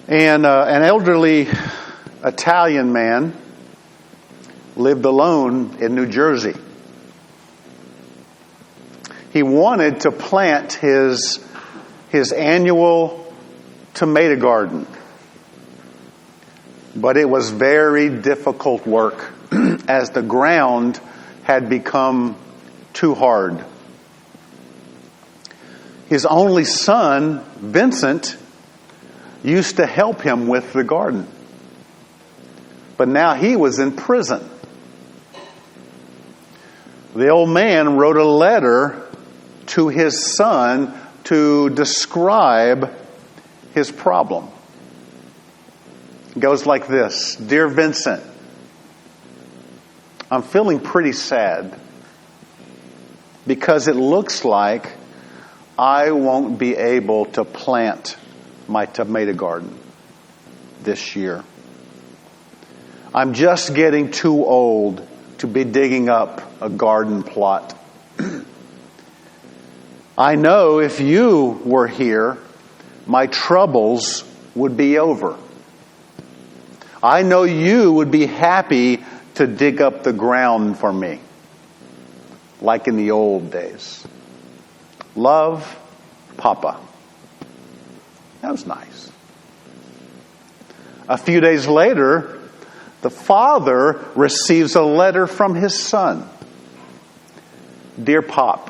And an elderly Italian man lived alone in New Jersey. He wanted to plant his annual tomato garden. But it was very difficult work as the ground had become too hard. His only son, Vincent, used to help him with the garden. But now he was in prison. The old man wrote a letter to his son to describe his problem. It goes like this. Dear Vincent, I'm feeling pretty sad because it looks like I won't be able to plant my tomato garden this year. I'm just getting too old to be digging up a garden plot. I know if you were here, my troubles would be over. I know you would be happy to dig up the ground for me, like in the old days. Love, Papa. That was nice. A few days later, the father receives a letter from his son. Dear Pop,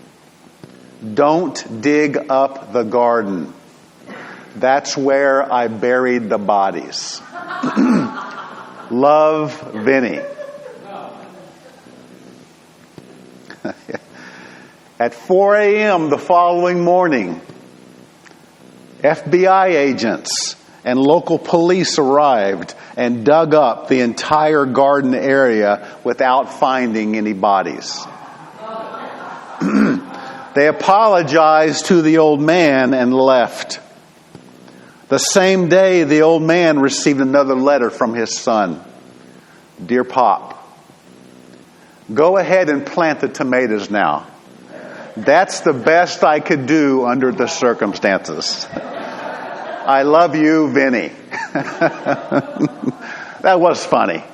don't dig up the garden. That's where I buried the bodies. Love, Vinny. At 4 a.m. the following morning, FBI agents and local police arrived and dug up the entire garden area without finding any bodies. They apologized to the old man and left. The same day, the old man received another letter from his son. Dear Pop, go ahead and plant the tomatoes now. That's the best I could do under the circumstances. I love you, Vinny. That was funny.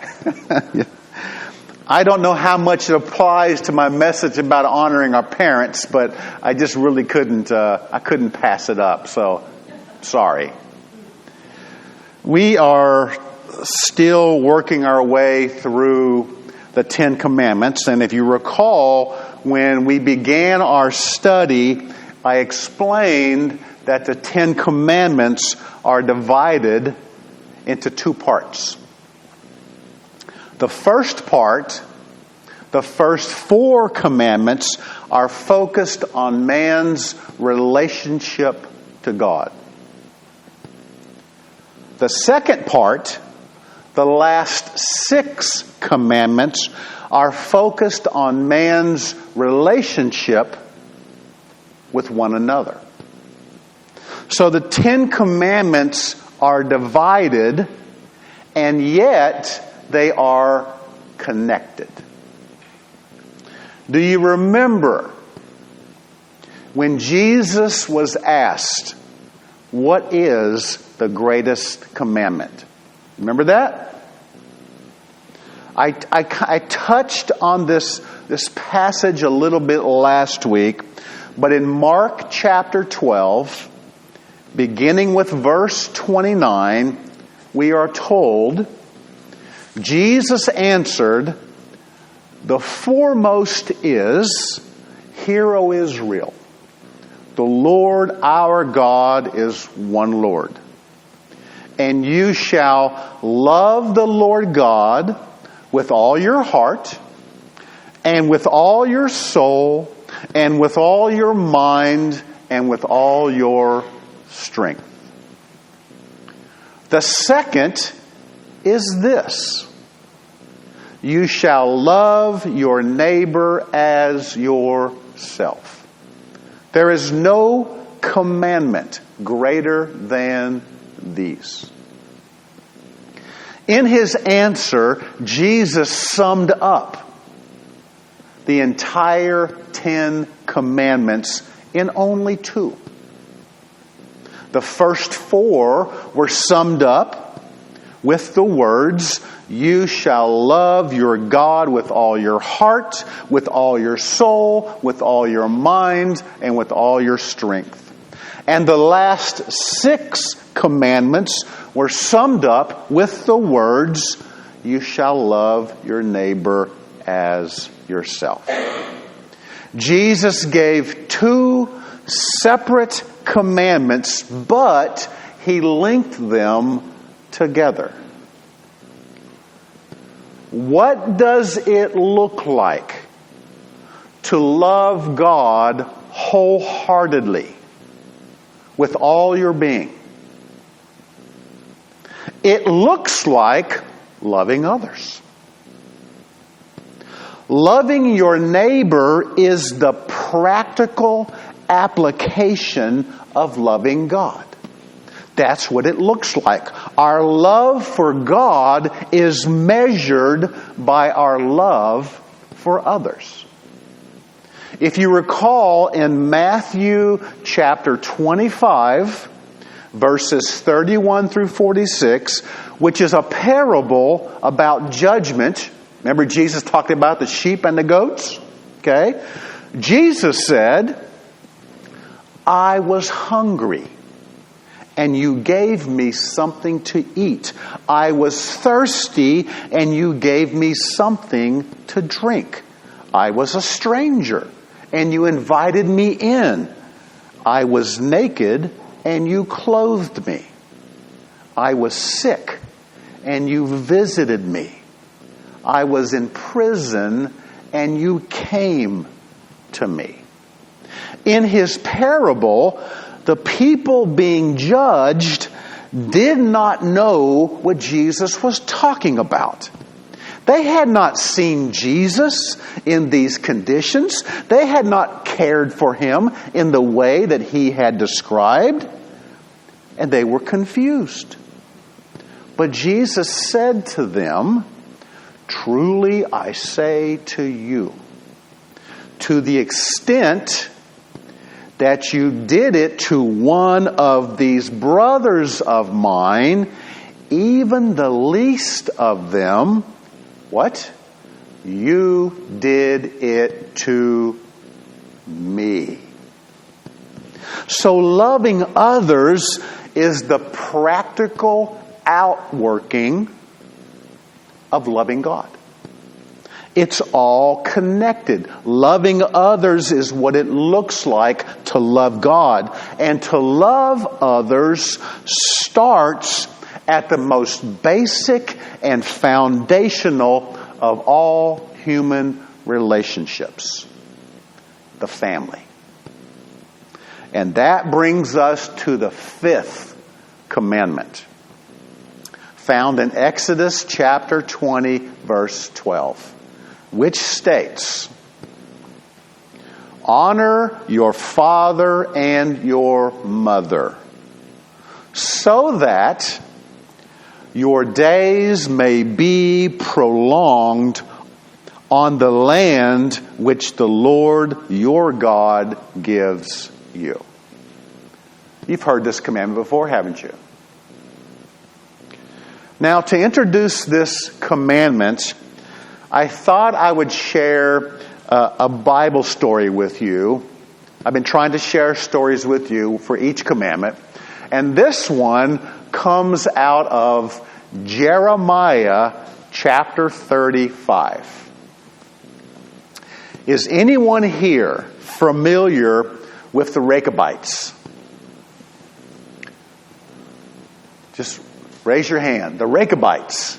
I don't know how much it applies to my message about honoring our parents, but I just really couldn't pass it up. So, sorry. We are still working our way through the Ten Commandments. And if you recall, when we began our study, I explained that the Ten Commandments are divided into two parts. The first part, the first 4 commandments, are focused on man's relationship to God. The second part, the last 6 commandments, are focused on man's relationship with one another. So the 10 commandments are divided, and yet they are connected. Do you remember when Jesus was asked, what is the greatest commandment? Remember that? I touched on this passage a little bit last week, but in Mark chapter 12, beginning with verse 29, we are told, Jesus answered, the foremost is, Hear, O Israel, the Lord our God is one Lord. And you shall love the Lord God with all your heart, and with all your soul, and with all your mind, and with all your strength. The second is this: you shall love your neighbor as yourself. There is no commandment greater than these. In his answer, Jesus summed up the entire 10 commandments in only 2. The first 4 were summed up with the words, "You shall love your God with all your heart, with all your soul, with all your mind, and with all your strength." And the last 6 commandments were summed up with the words, "You shall love your neighbor as yourself." Jesus gave 2 separate commandments, but He linked them together. What does it look like to love God wholeheartedly with all your being? It looks like loving others. Loving your neighbor is the practical application of loving God. That's what it looks like. Our love for God is measured by our love for others. If you recall in Matthew chapter 25, verses 31 through 46, which is a parable about judgment. Remember Jesus talked about the sheep and the goats? Okay? Jesus said, "I was hungry, and you gave me something to eat. I was thirsty, and you gave me something to drink. I was a stranger, and you invited me in. I was naked, and you clothed me. I was sick, and you visited me. I was in prison, and you came to me." In his parable, the people being judged did not know what Jesus was talking about. They had not seen Jesus in these conditions. They had not cared for him in the way that he had described. And they were confused. But Jesus said to them, "Truly I say to you, to the extent that you did it to one of these brothers of mine, even the least of them," what? "You did it to me." So loving others is the practical outworking of loving God. It's all connected. Loving others is what it looks like to love God. And to love others starts at the most basic and foundational of all human relationships, the family. And that brings us to the 5th commandment, found in Exodus chapter 20, verse 12, which states, "Honor your father and your mother, so that your days may be prolonged on the land which the Lord your God gives you." You've heard this commandment before, haven't you? Now, to introduce this commandment, I thought I would share a Bible story with you. I've been trying to share stories with you for each commandment. And this one comes out of Jeremiah chapter 35. Is anyone here familiar with the Rechabites? Just raise your hand. The Rechabites.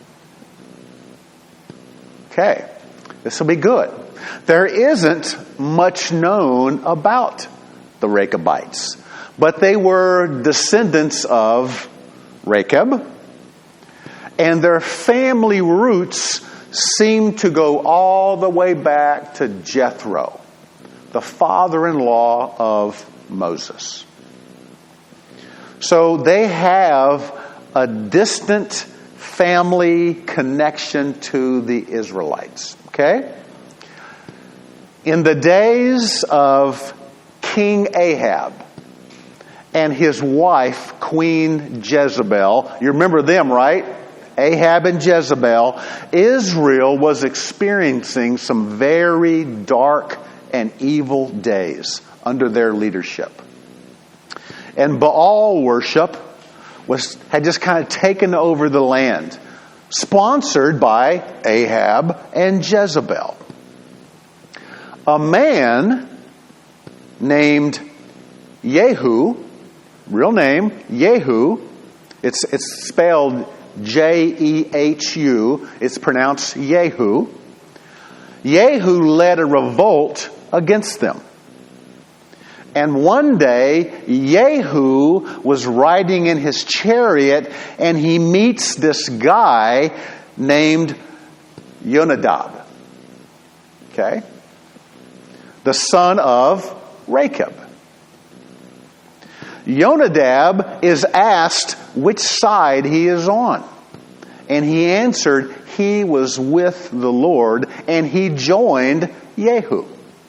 Okay, this will be good. There isn't much known about the Rechabites, but they were descendants of Rechab, and their family roots seem to go all the way back to Jethro, the father-in-law of Moses. So they have a distant family connection to the Israelites. Okay? In the days of King Ahab and his wife, Queen Jezebel. You remember them, right? Ahab and Jezebel. Israel was experiencing some very dark and evil days under their leadership. And Baal worship had just kind of taken over the land, sponsored by Ahab and Jezebel. A man named Jehu, real name, Jehu, it's spelled Jehu, it's pronounced Jehu. Jehu led a revolt against them. And one day, Jehu was riding in his chariot, and he meets this guy named Jonadab. Okay? The son of Rechab. Jonadab is asked which side he is on. And he answered he was with the Lord, and he joined Jehu.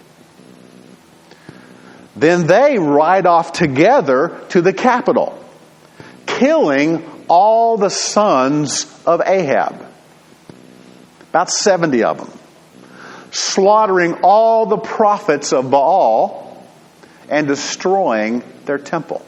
Then they ride off together to the capital, killing all the sons of Ahab. About 70 of them. Slaughtering all the prophets of Baal and destroying their temple.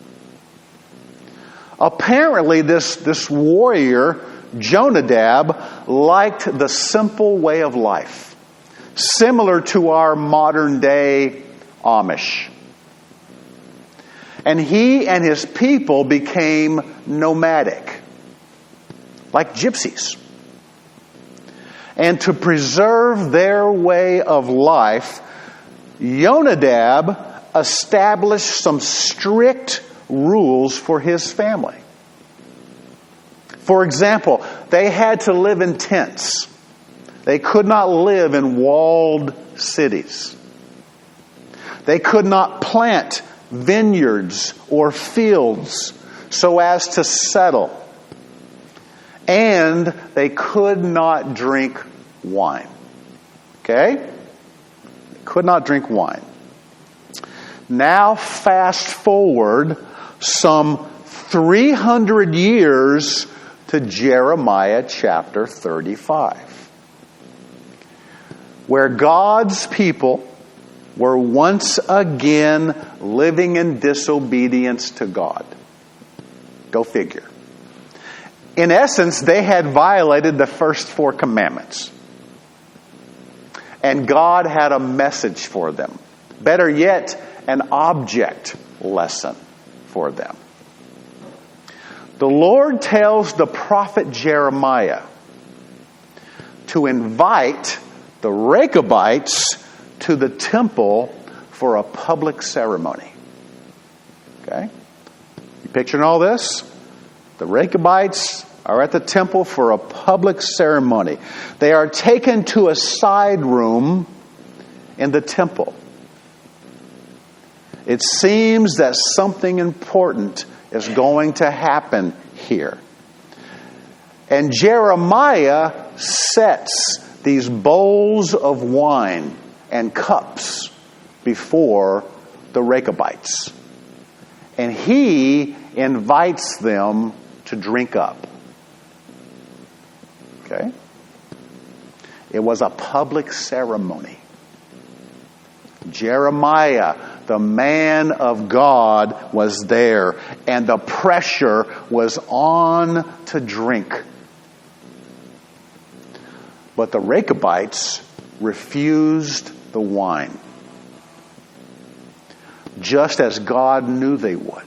Apparently this warrior, Jonadab, liked the simple way of life, similar to our modern day Amish. And he and his people became nomadic, like gypsies. And to preserve their way of life, Jonadab established some strict rules for his family. For example, they had to live in tents. They could not live in walled cities. They could not plant vineyards or fields so as to settle. And they could not drink wine. Okay? They could not drink wine. Now fast forward some 300 years to Jeremiah chapter 35, where God's people were once again living in disobedience to God. Go figure. In essence, they had violated the first 4 commandments. And God had a message for them. Better yet, an object lesson for them. The Lord tells the prophet Jeremiah to invite the Rechabites to the temple for a public ceremony. Okay? You picturing all this? The Rechabites are at the temple for a public ceremony. They are taken to a side room in the temple. It seems that something important is going to happen here. And Jeremiah sets these bowls of wine and cups before the Rechabites. And he invites them to drink up. Okay? It was a public ceremony. Jeremiah, the man of God, was there, and the pressure was on to drink. But the Rechabites refused the wine, just as God knew they would,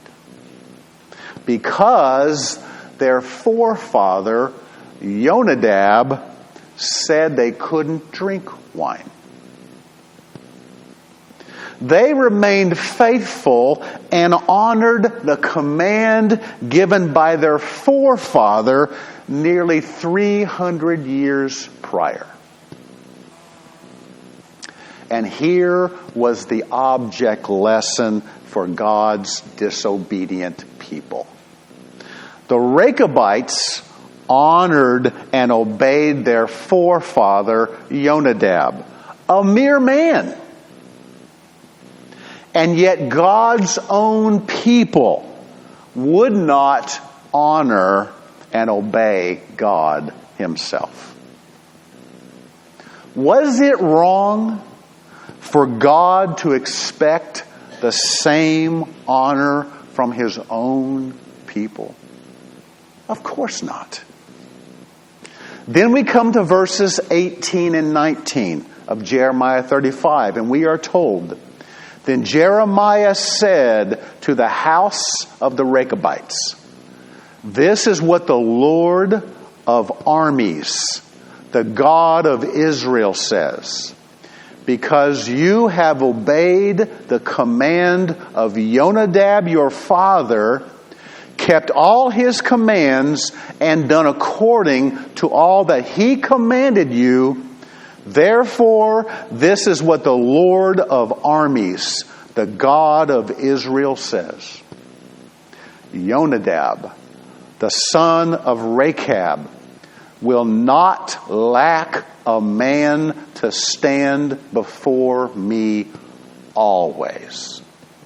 because their forefather Jonadab said they couldn't drink wine. They remained faithful and honored the command given by their forefather nearly 300 years prior. And here was the object lesson for God's disobedient people. The Rechabites honored and obeyed their forefather Jonadab, a mere man. And yet God's own people would not honor and obey God Himself. Was it wrong for God to expect the same honor from His own people? Of course not. Then we come to verses 18 and 19 of Jeremiah 35, and we are told, "Then Jeremiah said to the house of the Rechabites, 'This is what the Lord of armies, the God of Israel says. Because you have obeyed the command of Jonadab your father, kept all his commands, and done according to all that he commanded you, therefore this is what the Lord of armies, the God of Israel says. Jonadab, the son of Rechab, will not lack a man to stand before me always.'"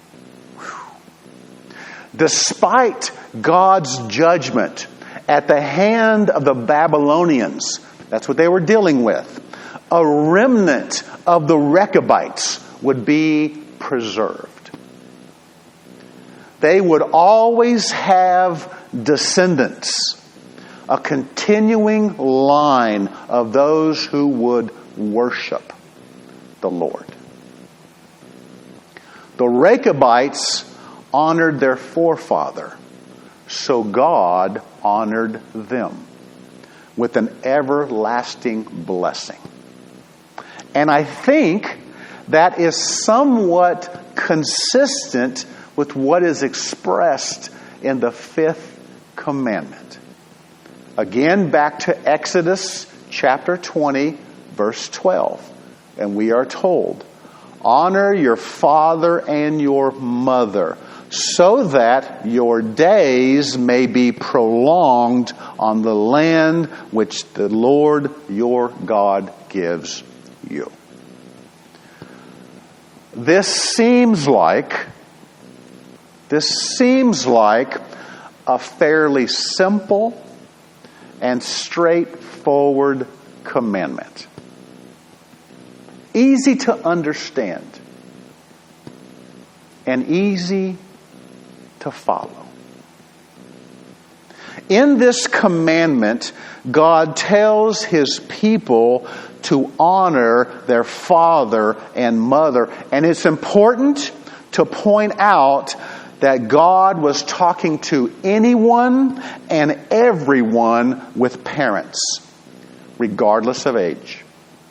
Despite God's judgment at the hand of the Babylonians, that's what they were dealing with, a remnant of the Rechabites would be preserved. They would always have descendants, a continuing line of those who would worship the Lord. The Rechabites honored their forefather, so God honored them with an everlasting blessing. And I think that is somewhat consistent with what is expressed in the fifth commandment. Again, back to Exodus chapter 20, verse 12. And we are told, "Honor your father and your mother, so that your days may be prolonged on the land which the Lord your God gives you." This seems like a fairly simple and straightforward commandment. Easy to understand and easy to follow. In this commandment, God tells His people to honor their father and mother. And it's important to point out that God was talking to anyone and everyone with parents, regardless of age.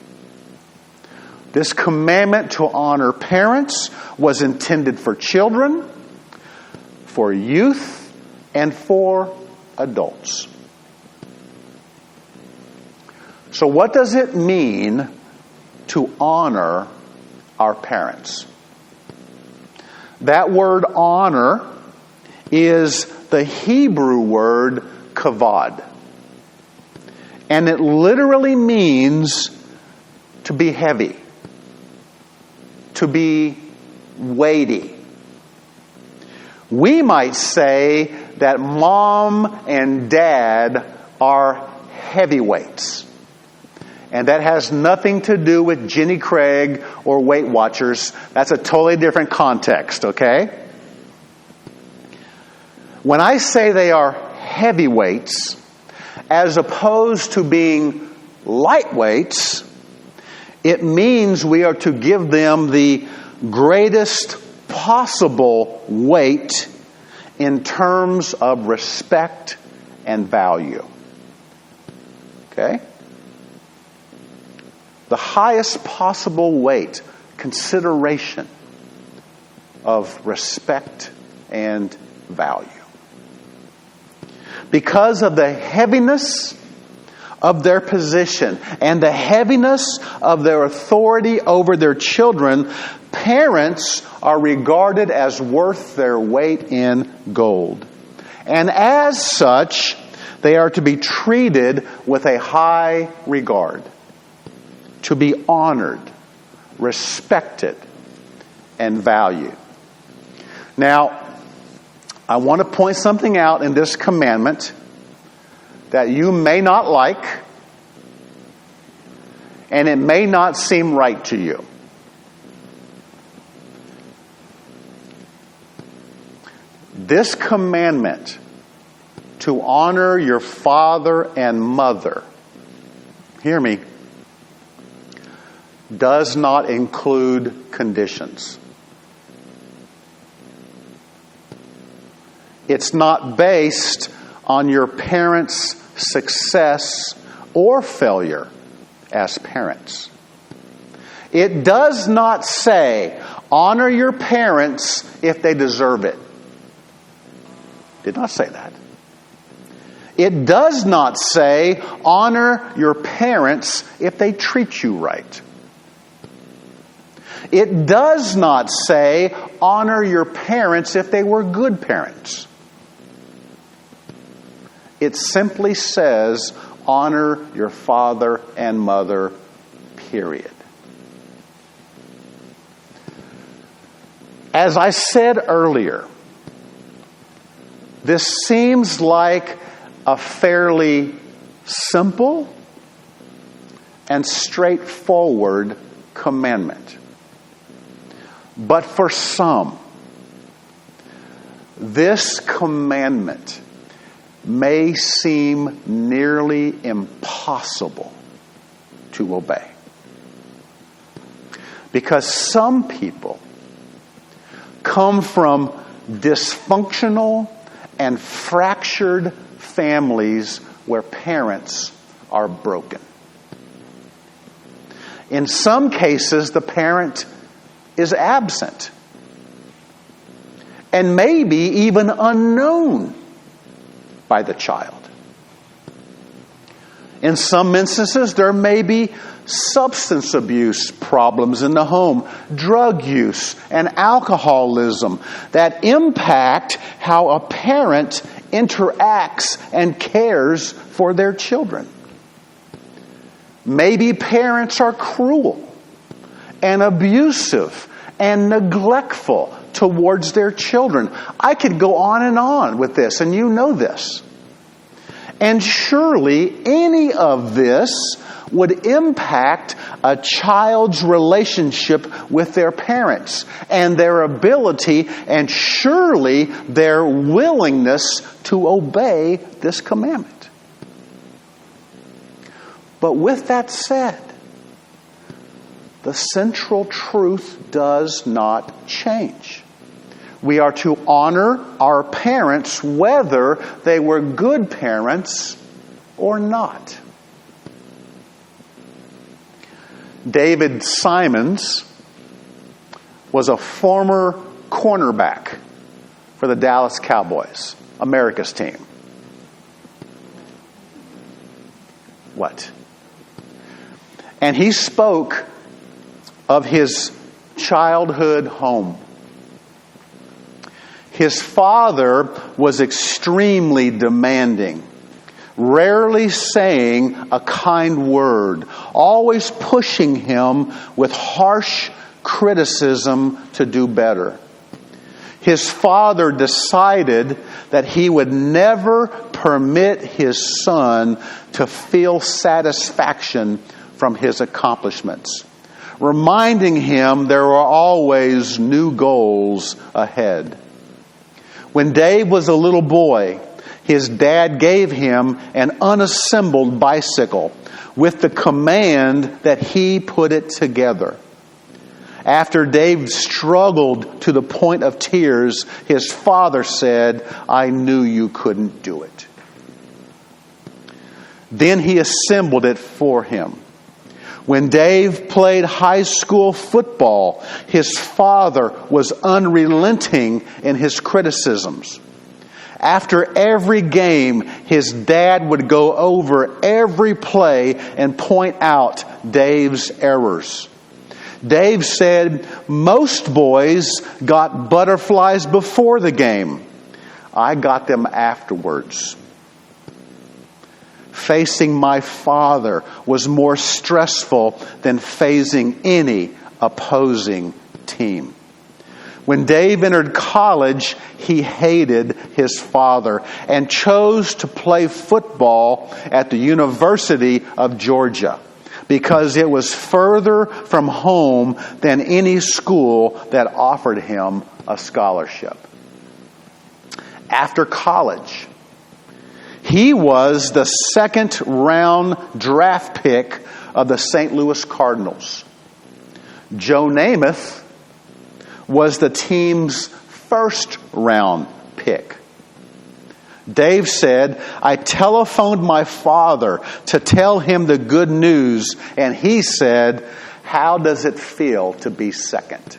This commandment to honor parents was intended for children, for youth, and for adults. So what does it mean to honor our parents? That word honor is the Hebrew word kavod. And it literally means to be heavy, to be weighty. We might say that mom and dad are heavyweights. And that has nothing to do with Jenny Craig or Weight Watchers. That's a totally different context, okay? When I say they are heavyweights, as opposed to being lightweights, it means we are to give them the greatest possible weight in terms of respect and value. Okay? The highest possible weight, consideration of respect and value. Because of the heaviness of their position and the heaviness of their authority over their children, parents are regarded as worth their weight in gold. And as such, they are to be treated with a high regard, to be honored, respected, and valued. Now, I want to point something out in this commandment that you may not like, and it may not seem right to you. This commandment to honor your father and mother, hear me, does not include conditions. It's not based on your parents' success or failure as parents. It does not say, honor your parents if they deserve it. Did not say that. It does not say, honor your parents if they treat you right. It does not say, honor your parents if they were good parents. It simply says, honor your father and mother, period. As I said earlier, this seems like a fairly simple and straightforward commandment. But for some, this commandment may seem nearly impossible to obey. Because some people come from dysfunctional and fractured families where parents are broken. In some cases, the parent is absent and maybe even unknown by the child. In some instances, there may be substance abuse problems in the home, drug use, and alcoholism that impact how a parent interacts and cares for their children. Maybe parents are cruel and abusive and neglectful towards their children. I could go on with this, and you know this. And surely any of this would impact a child's relationship with their parents and their ability and surely their willingness to obey this commandment. But with that said, the central truth does not change. We are to honor our parents whether they were good parents or not. David Simons was a former cornerback for the Dallas Cowboys, America's team. What? And he spoke of his childhood home. His father was extremely demanding, rarely saying a kind word, always pushing him with harsh criticism to do better. His father decided that he would never permit his son to feel satisfaction from his accomplishments, reminding him there were always new goals ahead. When Dave was a little boy, his dad gave him an unassembled bicycle with the command that he put it together. After Dave struggled to the point of tears, his father said, "I knew you couldn't do it." Then he assembled it for him. When Dave played high school football, his father was unrelenting in his criticisms. After every game, his dad would go over every play and point out Dave's errors. Dave said, "Most boys got butterflies before the game. I got them afterwards." Facing my father was more stressful than facing any opposing team. When Dave entered college, he hated his father and chose to play football at the University of Georgia because it was further from home than any school that offered him a scholarship. After college, he was the second-round draft pick of the St. Louis Cardinals. Joe Namath was the team's first-round pick. Dave said, "I telephoned my father to tell him the good news, and he said, 'How does it feel to be second?'"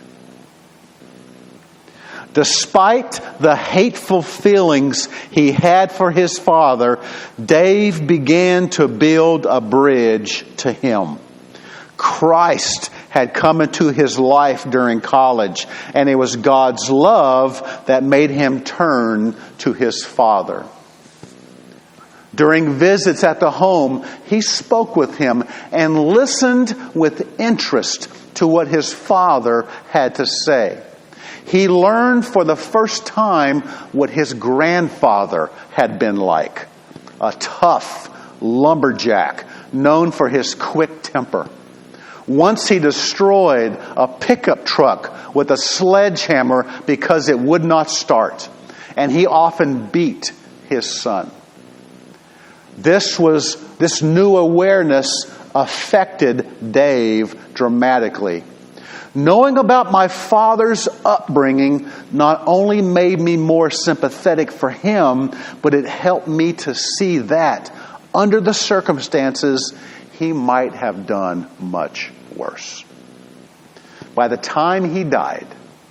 Despite the hateful feelings he had for his father, Dave began to build a bridge to him. Christ had come into his life during college, and it was God's love that made him turn to his father. During visits at the home, he spoke with him and listened with interest to what his father had to say. He learned for the first time what his grandfather had been like, a tough lumberjack known for his quick temper. Once he destroyed a pickup truck with a sledgehammer because it would not start, and he often beat his son. This new awareness affected Dave dramatically. Knowing about my father's upbringing not only made me more sympathetic for him, but it helped me to see that, under the circumstances, he might have done much worse. By the time he died,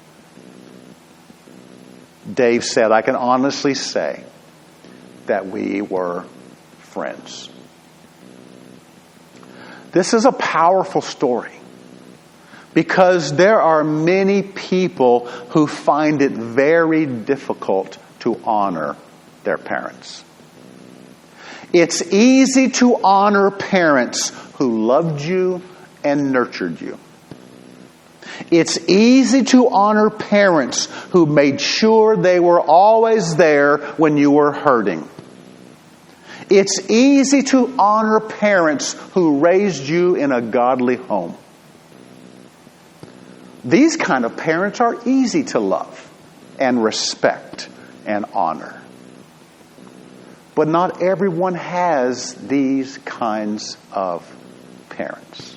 Dave said, "I can honestly say that we were friends." This is a powerful story because there are many people who find it very difficult to honor their parents. It's easy to honor parents who loved you and nurtured you. It's easy to honor parents who made sure they were always there when you were hurting. It's easy to honor parents who raised you in a godly home. These kind of parents are easy to love and respect and honor. But not everyone has these kinds of parents.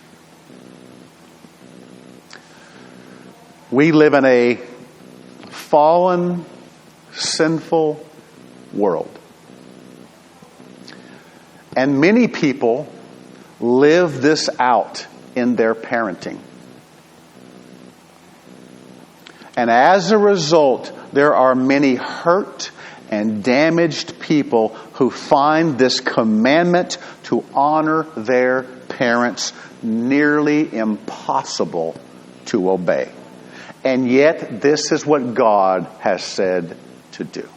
We live in a fallen, sinful world. And many people live this out in their parenting. And as a result, there are many hurt and damaged people who find this commandment to honor their parents nearly impossible to obey. And yet, this is what God has said to do.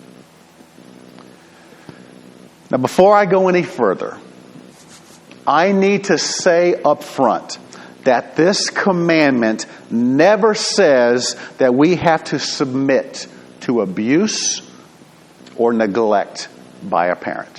Now, before I go any further, I need to say up front that this commandment never says that we have to submit to abuse or neglect by a parent.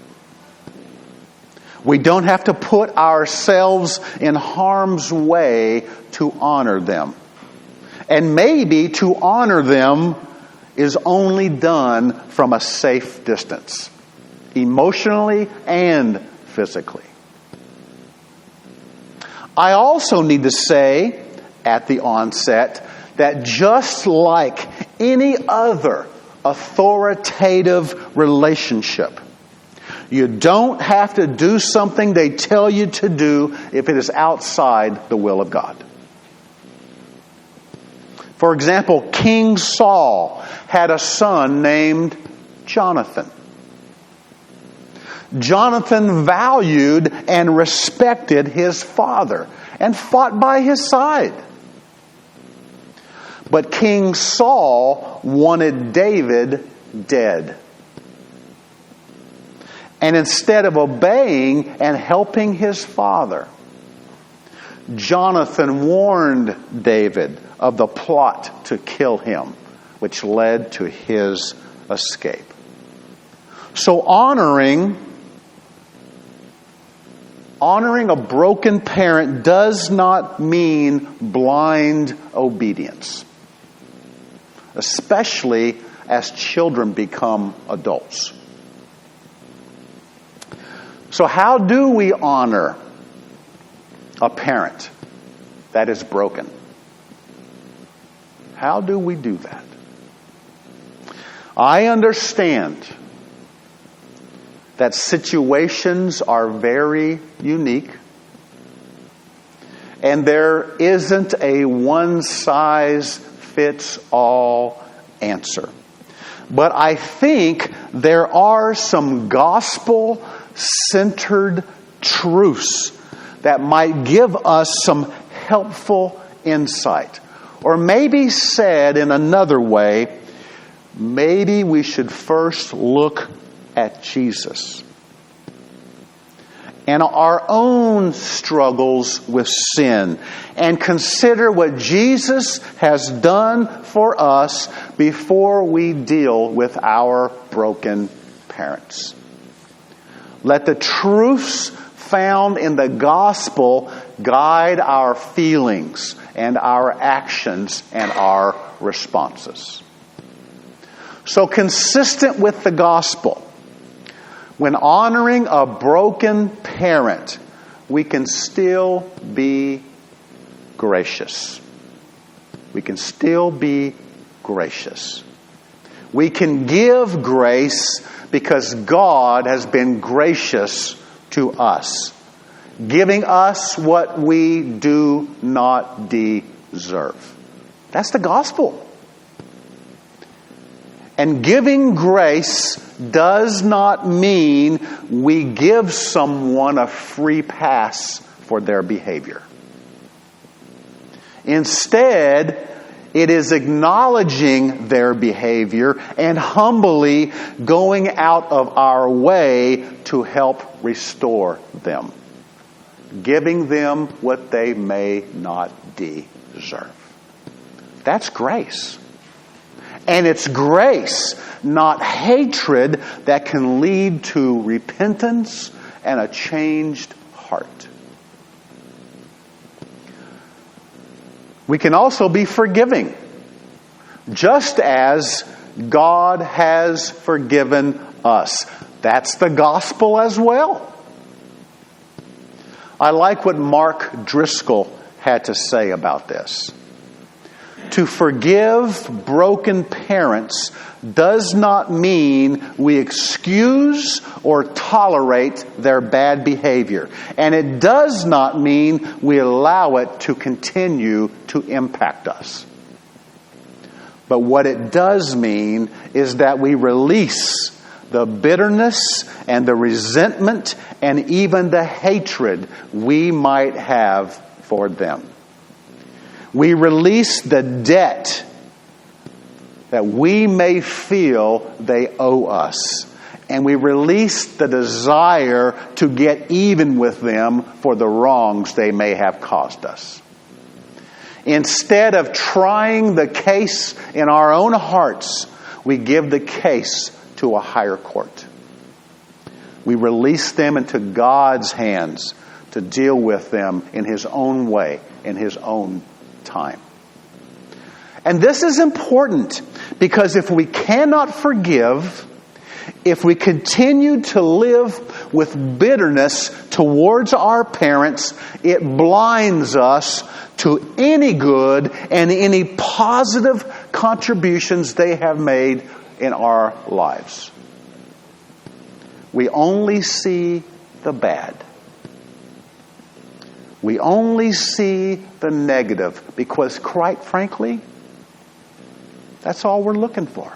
We don't have to put ourselves in harm's way to honor them. And maybe to honor them is only done from a safe distance, emotionally and physically. I also need to say at the onset that just like any other authoritative relationship, you don't have to do something they tell you to do if it is outside the will of God. For example, King Saul had a son named Jonathan. Jonathan valued and respected his father and fought by his side. But King Saul wanted David dead. And instead of obeying and helping his father, Jonathan warned David of the plot to kill him, which led to his escape. So honoring a broken parent does not mean blind obedience, especially as children become adults. So how do we honor a parent that is broken? How do we do that? I understand that situations are very unique, and there isn't a one-size-fits-all answer. But I think there are some gospel-centered truths that might give us some helpful insight. Or maybe said in another way, maybe we should first look at Jesus and our own struggles with sin and consider what Jesus has done for us before we deal with our broken parents. Let the truths found in the gospel guide our feelings and our actions and our responses. So, consistent with the gospel, when honoring a broken parent, we can still be gracious. We can still be gracious. We can give grace because God has been gracious to us, giving us what we do not deserve. That's the gospel. And giving grace does not mean we give someone a free pass for their behavior. Instead, it is acknowledging their behavior and humbly going out of our way to help restore them, giving them what they may not deserve. That's grace. And it's grace, not hatred, that can lead to repentance and a changed heart. We can also be forgiving, just as God has forgiven us. That's the gospel as well. I like what Mark Driscoll had to say about this. To forgive broken parents does not mean we excuse or tolerate their bad behavior. And it does not mean we allow it to continue to impact us. But what it does mean is that we release the bitterness and the resentment and even the hatred we might have for them. We release the debt that we may feel they owe us. And we release the desire to get even with them for the wrongs they may have caused us. Instead of trying the case in our own hearts, we give the case to a higher court. We release them into God's hands to deal with them in His own way, in His own time. And this is important because if we cannot forgive, if we continue to live with bitterness towards our parents, it blinds us to any good and any positive contributions they have made in our lives. We only see the bad. We only see the negative because, quite frankly, that's all we're looking for.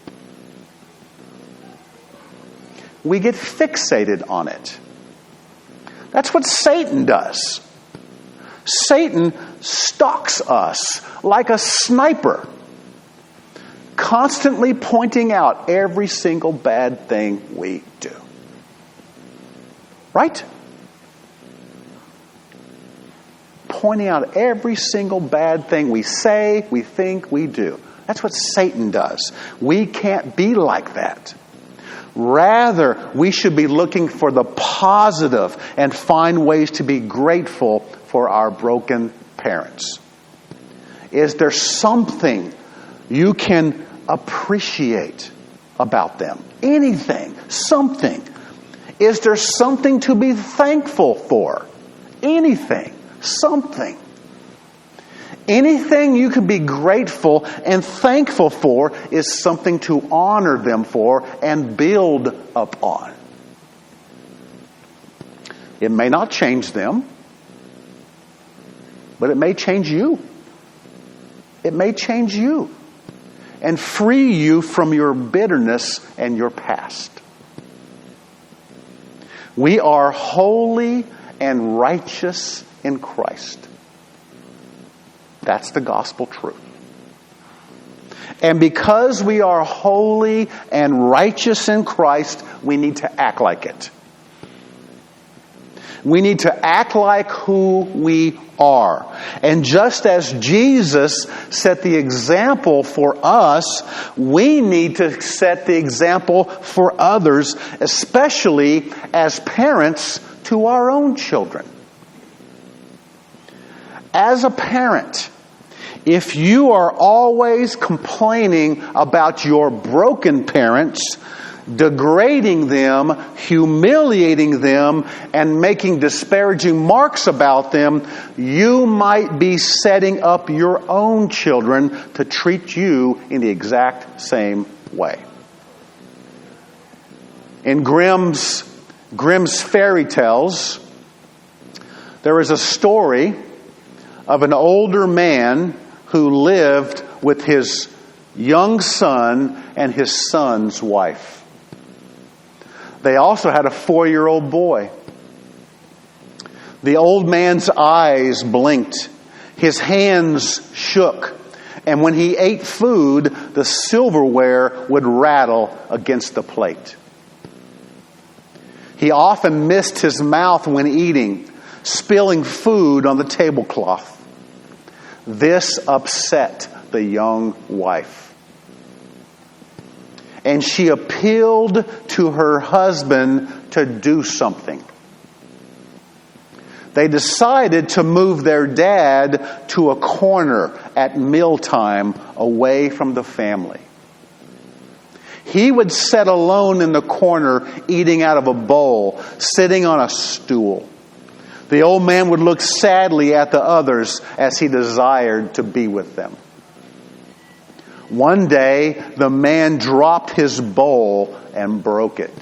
We get fixated on it. That's what Satan does. Satan stalks us like a sniper, constantly pointing out every single bad thing we do. Right? pointing out every single bad thing we say, we think, we do. That's what Satan does. We can't be like that. Rather, we should be looking for the positive and find ways to be grateful for our broken parents. Is there something you can appreciate about them? Anything, something. Is there something to be thankful for? Anything, something. Anything you can be grateful and thankful for is something to honor them for and build upon. It may not change them, but it may change you. It may change you and free you from your bitterness and your past. We are holy and righteous in Christ. That's the gospel truth. And because we are holy and righteous in Christ, we need to act like it. We need to act like who we are. And just as Jesus set the example for us, we need to set the example for others, especially as parents to our own children. As a parent, if you are always complaining about your broken parents, degrading them, humiliating them, and making disparaging marks about them, you might be setting up your own children to treat you in the exact same way. In Grimm's fairy tales, there is a story of an older man who lived with his young son and his son's wife. They also had a 4-year-old boy. The old man's eyes blinked. His hands shook. And when he ate food, the silverware would rattle against the plate. He often missed his mouth when eating, spilling food on the tablecloth. This upset the young wife. And she appealed to her husband to do something. They decided to move their dad to a corner at mealtime away from the family. He would sit alone in the corner eating out of a bowl, sitting on a stool. The old man would look sadly at the others as he desired to be with them. One day, the man dropped his bowl and broke it.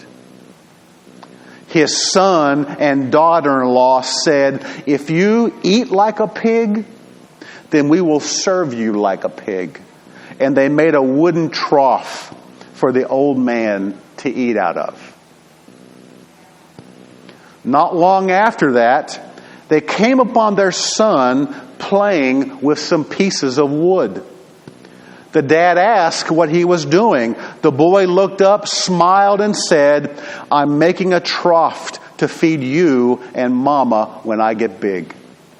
His son and daughter-in-law said, "If you eat like a pig, then we will serve you like a pig." And they made a wooden trough for the old man to eat out of. Not long after that, they came upon their son playing with some pieces of wood. The dad asked what he was doing. The boy looked up, smiled, and said, "I'm making a trough to feed you and Mama when I get big."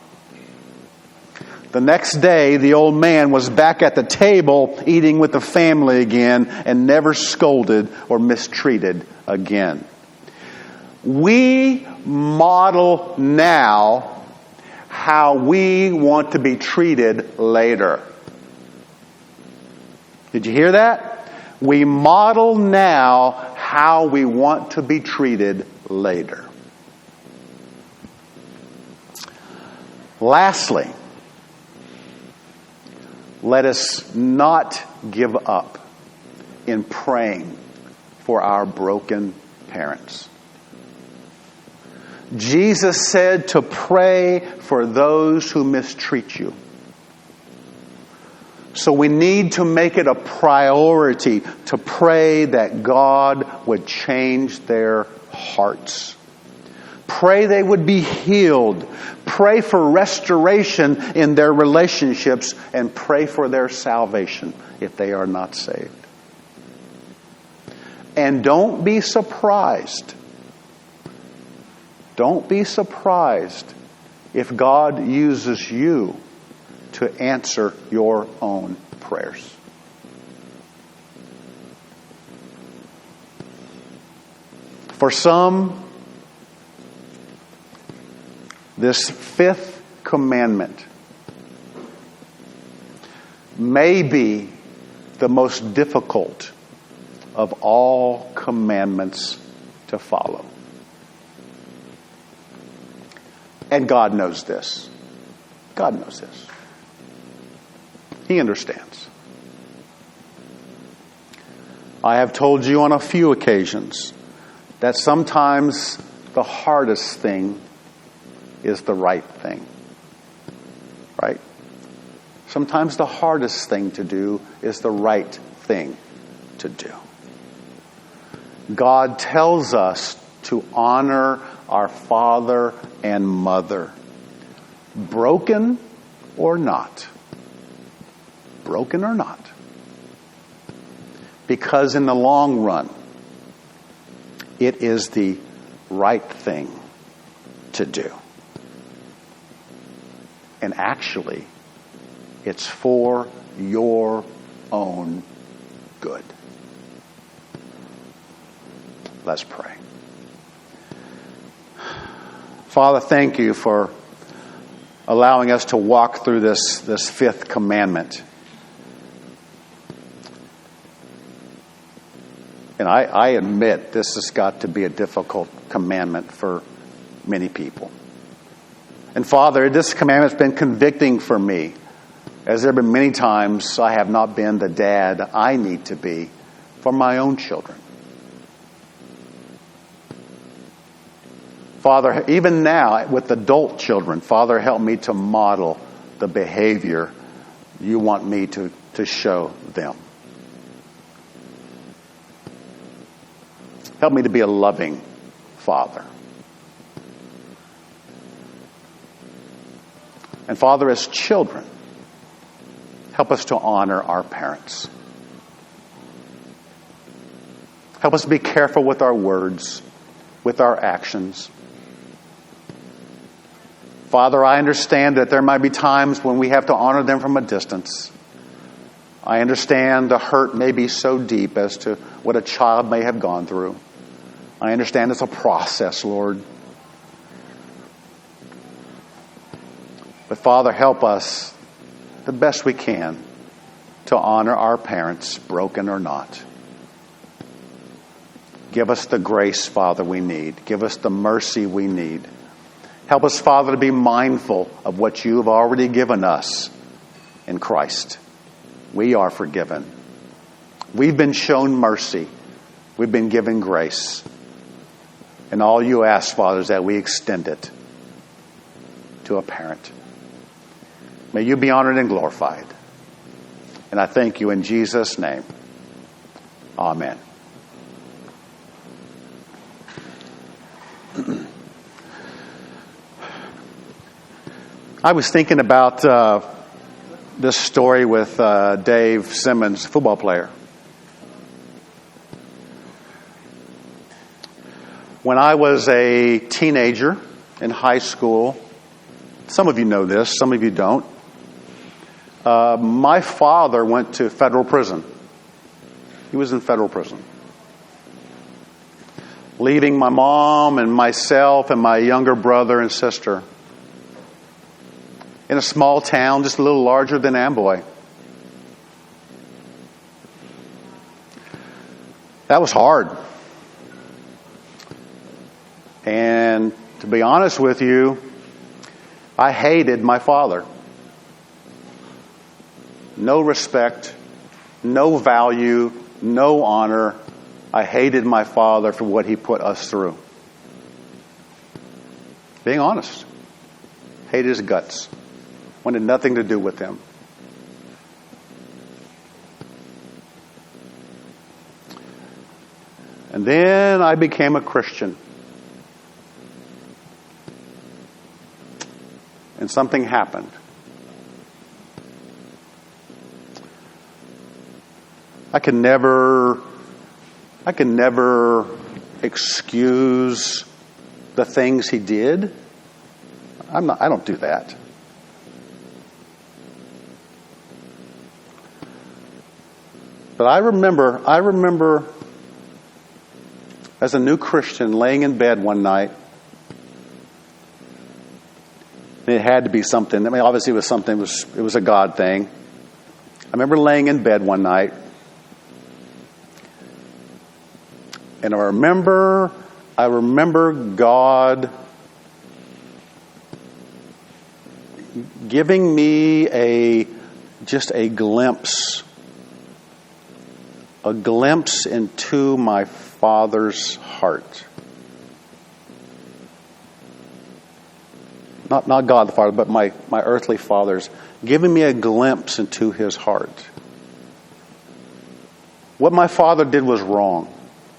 The next day, the old man was back at the table eating with the family again and never scolded or mistreated again. We model now how we want to be treated later. Did you hear that? We model now how we want to be treated later. Lastly, let us not give up in praying for our broken parents. Jesus said to pray for those who mistreat you. So we need to make it a priority to pray that God would change their hearts. Pray they would be healed. Pray for restoration in their relationships, and pray for their salvation if they are not saved. And don't be surprised. Don't be surprised if God uses you to answer your own prayers. For some, this fifth commandment may be the most difficult of all commandments to follow. And God knows this. God knows this. He understands. I have told you on a few occasions that sometimes the hardest thing is the right thing. Right? Sometimes the hardest thing to do is the right thing to do. God tells us to honor our father and mother, broken or not. Broken or not. Because in the long run, it is the right thing to do. And actually, it's for your own good. Let's pray. Father, thank you for allowing us to walk through this fifth commandment. And I admit this has got to be a difficult commandment for many people. And Father, this commandment's been convicting for me, as there have been many times I have not been the dad I need to be for my own children. Father, even now with adult children, Father, help me to model the behavior you want me to show them. Help me to be a loving father. And Father, as children, help us to honor our parents. Help us to be careful with our words, with our actions. Father, I understand that there might be times when we have to honor them from a distance. I understand the hurt may be so deep as to what a child may have gone through. I understand it's a process, Lord. But Father, help us the best we can to honor our parents, broken or not. Give us the grace, Father, we need. Give us the mercy we need. Help us, Father, to be mindful of what you have already given us in Christ. We are forgiven. We've been shown mercy. We've been given grace. And all you ask, Father, is that we extend it to a parent. May you be honored and glorified. And I thank you in Jesus' name. Amen. I was thinking about this story with Dave Simmons, football player. When I was a teenager in high school, some of you know this, some of you don't. My father went to federal prison. He was in federal prison. Leaving my mom and myself and my younger brother and sister in a small town just a little larger than Amboy. That was hard. And to be honest with you, I hated my father. No respect, no value, no honor. I hated my father for what he put us through. Being honest. Hated his guts. Wanted nothing to do with him. And then I became a Christian. And something happened. I can never excuse the things he did. I don't do that. But I remember as a new Christian laying in bed one night. It had to be something. I mean, obviously it was something. It was a God thing. I remember laying in bed one night, and I remember God giving me just a glimpse into my Father's heart. Not God the Father, but my earthly Father's, giving me a glimpse into His heart. What my father did was wrong.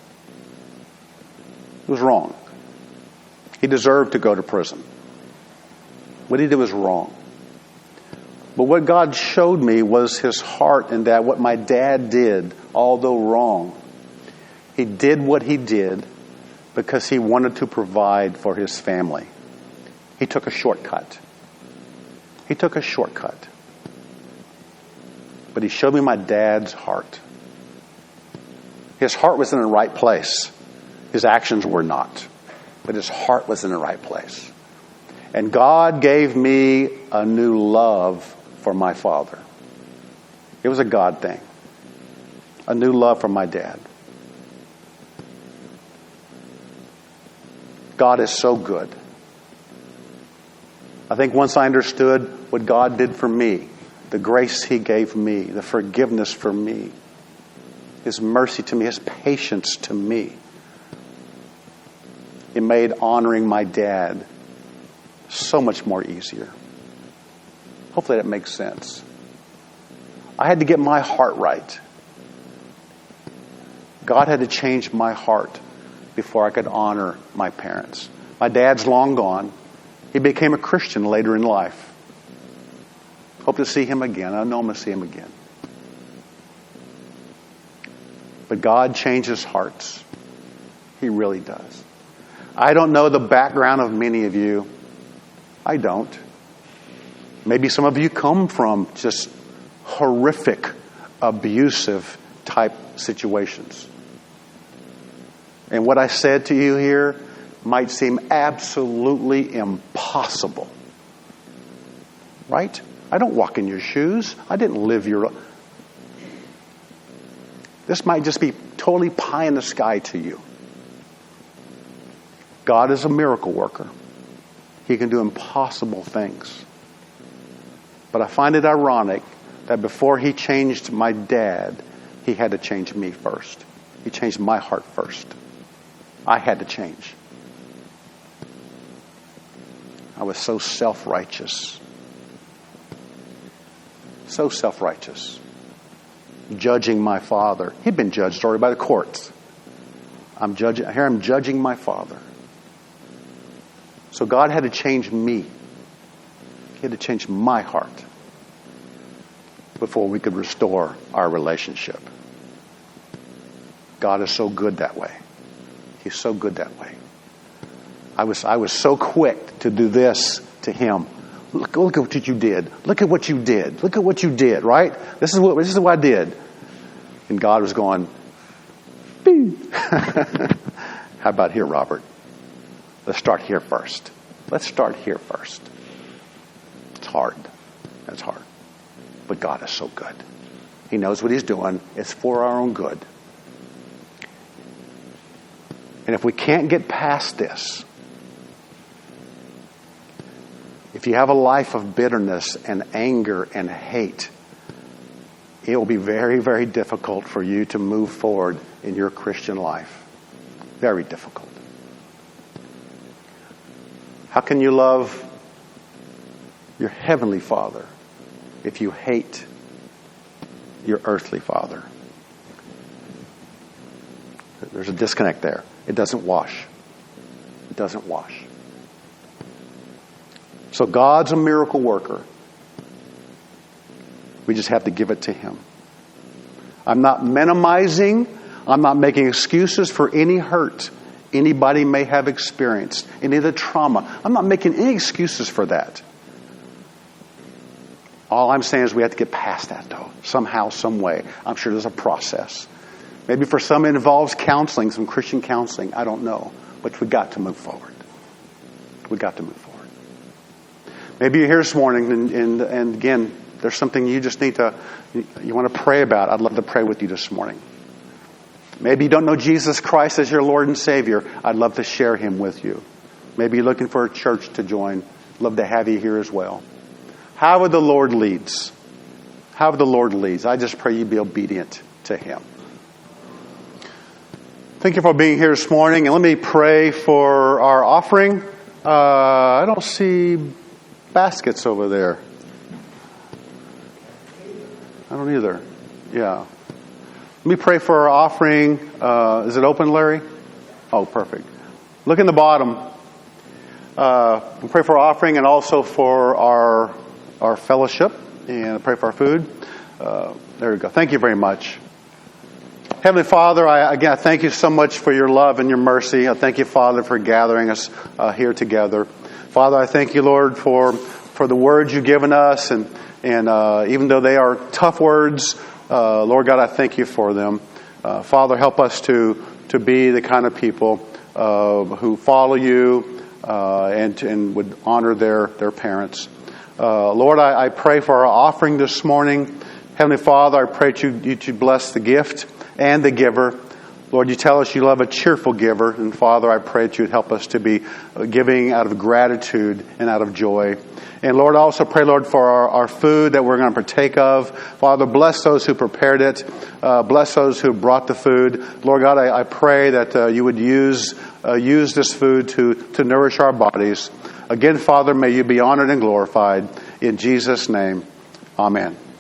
It was wrong. He deserved to go to prison. What he did was wrong. But what God showed me was His heart, in that what my dad did, although wrong, he did what he did because he wanted to provide for his family. He took a shortcut. But he showed me my dad's heart. His heart was in the right place. His actions were not. But his heart was in the right place. And God gave me a new love for my father. It was a God thing. A new love for my dad. God is so good. I think once I understood what God did for me, the grace He gave me, the forgiveness for me, His mercy to me, His patience to me, it made honoring my dad so much more easier. Hopefully that makes sense. I had to get my heart right. God had to change my heart before I could honor my parents. My dad's long gone. He became a Christian later in life. Hope to see him again. I know I'm going to see him again. But God changes hearts. He really does. I don't know the background of many of you. I don't. Maybe some of you come from just horrific, abusive type situations. And what I said to you here might seem absolutely impossible. Right? I don't walk in your shoes. I didn't live your... This might just be totally pie in the sky to you. God is a miracle worker. He can do impossible things. But I find it ironic that before He changed my dad, He had to change me first. He changed my heart first. I had to change. I was so self-righteous. So self-righteous. Judging my father. He'd been judged already by the courts. I'm judging my father. So God had to change me. He had to change my heart before we could restore our relationship. God is so good that way. He's so good that way. I was so quick to do this to him. Look at what you did. Look at what you did. Look at what you did, right? This is what I did. And God was going, bing. How about here, Robert? Let's start here first. Let's start here first. It's hard. That's hard. But God is so good. He knows what He's doing. It's for our own good. And if we can't get past this, if you have a life of bitterness and anger and hate, it will be very, very difficult for you to move forward in your Christian life. Very difficult. How can you love your heavenly Father if you hate your earthly father? There's a disconnect there. It doesn't wash. It doesn't wash. So God's a miracle worker. We just have to give it to Him. I'm not minimizing. I'm not making excuses for any hurt anybody may have experienced, any of the trauma. I'm not making any excuses for that. All I'm saying is we have to get past that, though, somehow, some way. I'm sure there's a process. Maybe for some it involves counseling, some Christian counseling. I don't know. But we've got to move forward. We've got to move forward. Maybe you're here this morning and again, there's something you just need to, you want to pray about. I'd love to pray with you this morning. Maybe you don't know Jesus Christ as your Lord and Savior. I'd love to share Him with you. Maybe you're looking for a church to join. I'd love to have you here as well. However the Lord leads. However the Lord leads. I just pray you be obedient to Him. Thank you for being here this morning. And let me pray for our offering. I don't see baskets over there. I don't either. Yeah. Let me pray for our offering. Is it open, Larry? Oh, perfect. Look in the bottom. We'll pray for our offering and also for our fellowship. And pray for our food. There we go. Thank you very much. Heavenly Father, I thank you so much for your love and your mercy. I thank you, Father, for gathering us here together. Father, I thank you, Lord, for the words you've given us. And even though they are tough words, Lord God, I thank you for them. Father, help us to be the kind of people who follow you and would honor their parents. Lord, I pray for our offering this morning. Heavenly Father, I pray that you bless the gift and the giver. Lord, you tell us you love a cheerful giver. And Father, I pray that you'd help us to be giving out of gratitude and out of joy. And Lord, I also pray, Lord, for our food that we're going to partake of. Father, bless those who prepared it. Bless those who brought the food. Lord God, I pray that you would use this food to nourish our bodies. Again, Father, may you be honored and glorified. In Jesus' name, amen.